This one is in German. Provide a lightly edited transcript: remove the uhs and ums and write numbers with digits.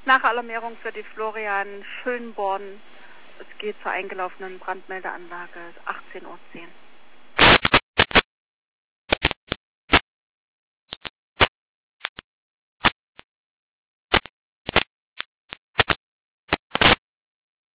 Nachalarmierung für die Florian Schönborn. Es geht zur eingelaufenen Brandmeldeanlage 18:10 Uhr.